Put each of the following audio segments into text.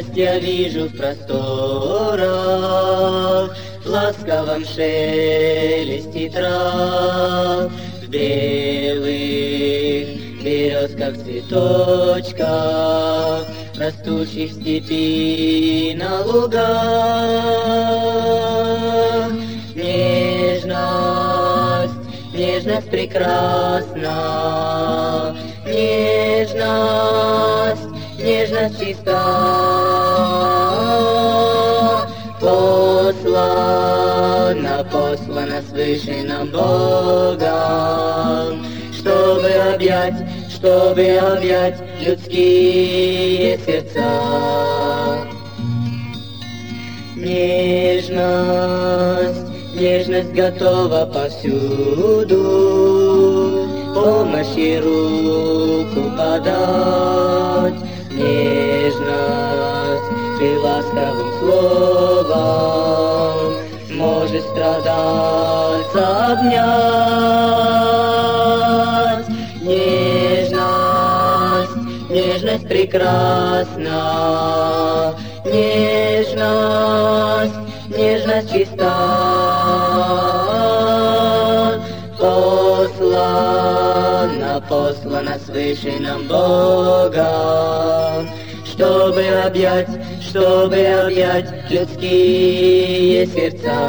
Нежность я вижу в просторах, в ласковом шелесте трав, в белых березках, цветочках, растущих в степи на лугах. Нежность, нежность прекрасна, нежность, нежность чиста, послана, послана свыше нам Богом, чтобы объять людские сердца. Нежность, нежность готова повсюду помощь и руку подать. Нежность ты ласковым словом может страдальца обнять. Нежность, нежность прекрасна, нежность, нежность чиста, послана, послана свыше нам Богом, чтобы объять людские сердца.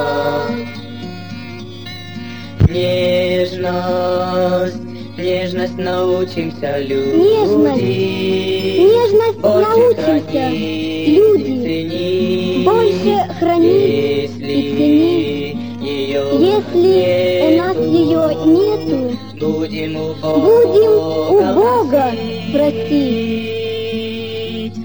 Нежность, нежность научимся люди, нежность научимся люди, больше хранить и ценить. Если у нас ее нету, будем у Бога просить.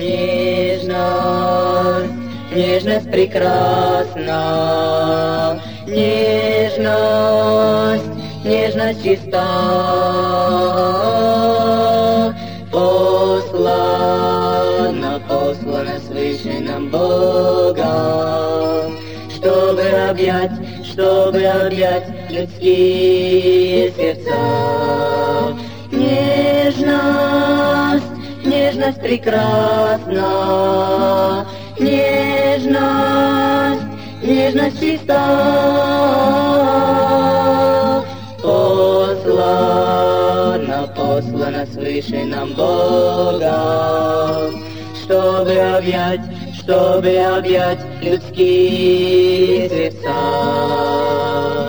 Нежность, нежность прекрасна, нежность, нежность чиста, послана, послана свыше нам Богом, чтобы объять людские сердца. Нежность, нежность прекрасна, нежность, нежность чиста, послана, послана свыше нам Богом, чтобы объять людские сердца.